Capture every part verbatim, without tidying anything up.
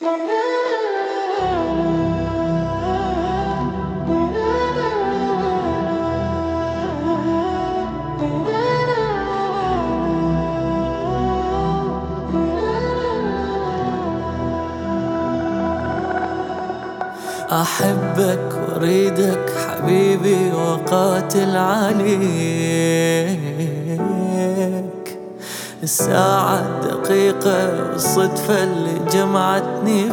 أحبك وأريدك حبيبي وقاتل عليك. الساعة الدقيقة والصدفة اللي جمعتني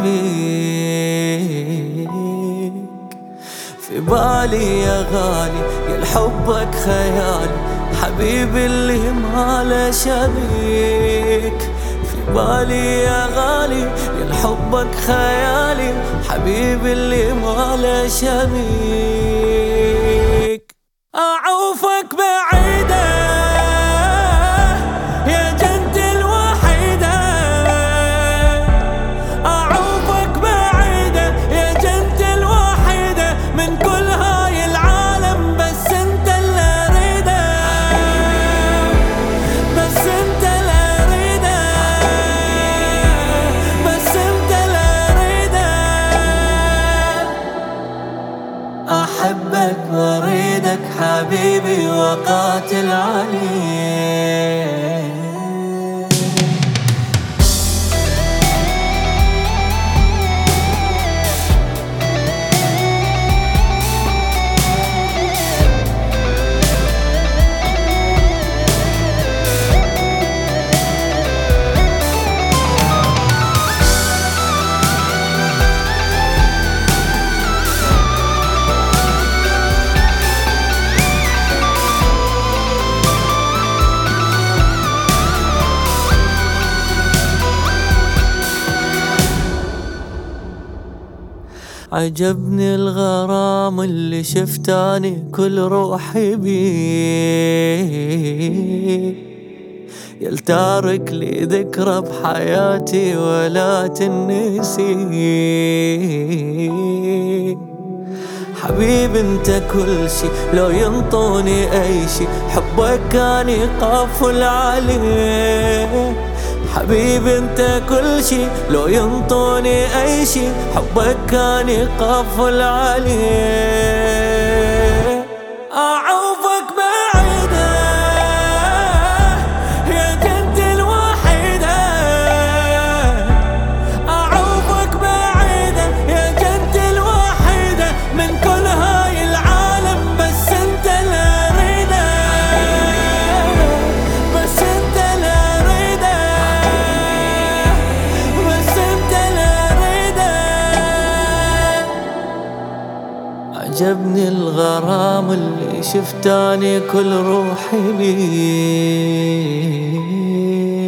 بيك. في بالي يا غالي يا حبك خيالي، حبيبي اللي ما له شبيك. في بالي يا غالي يا حبك خيالي، حبيبي اللي ما له شبيك. أعوفك بعيدة يا جنتي الوحيدة، أعوفك بعيدة يا جنتي الوحيدة من كل هاي العالم، بس انت اللي اريده، بس انت اللي اريده، بس انت اللي اريده. أحبك وأريدك حبيبي وقاتل عليك. عجبني الغرام اللي شفتاني كل روحي بيه، يلتارك لي ذكرى بحياتي ولا تنسي. حبيبي انت كل شي لو ينطوني اي شي، حبك كان يقفل عليه. حبيبي انت كل شي لو ينطوني اي شي، حبك كان يقفل عليه. اعوفك بعيدة يا جنتي الوحيدة، اعوفك بعيدة يا جنتي الوحيدة من كل هاي العالم، بس انت اللي اريده، بس انت اللي اريده، بس انت اللي اريده. عجبني الغرام اللي شفتاني كل روحي بيه.